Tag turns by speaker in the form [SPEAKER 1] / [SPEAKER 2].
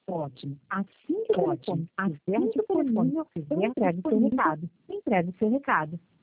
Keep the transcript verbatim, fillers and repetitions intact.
[SPEAKER 1] Ótimo. Assim que o
[SPEAKER 2] Ótimo.
[SPEAKER 1] telefone estiver disponível, entregue seu recado. Entregue seu recado.